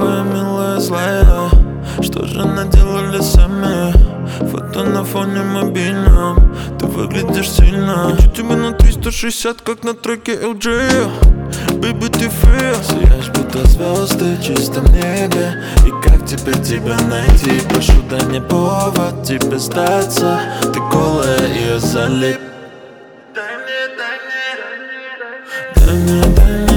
Ласковая, милая, злая, что же наделали сами? Фото на фоне мобильном, ты выглядишь сильно. Хочу тебя на 360, как на треке LG. Baby, ты фейл. Сияешь, будто звезды в чистом небе. И как теперь тебя найти? Прошу, дай мне повод тебе сдаться. Ты голая, и я залип. Дай мне, дай мне, дай мне, дай мне.